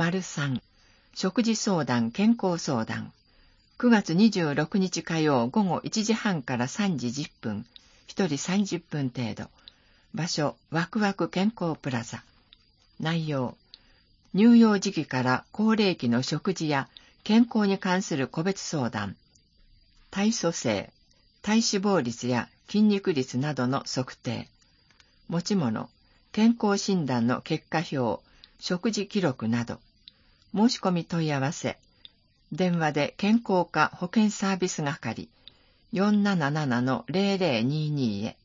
3、食事相談健康相談。9月26日火曜午後1時半から3時10分、1人30分程度。場所、ワクワク健康プラザ。内容、乳幼児期から高齢期の食事や健康に関する個別相談。体組成、体脂肪率や筋肉率などの測定。持ち物、健康診断の結果表、食事記録など。申し込み問い合わせ。電話で健康課保健サービス係 477-0022 へ。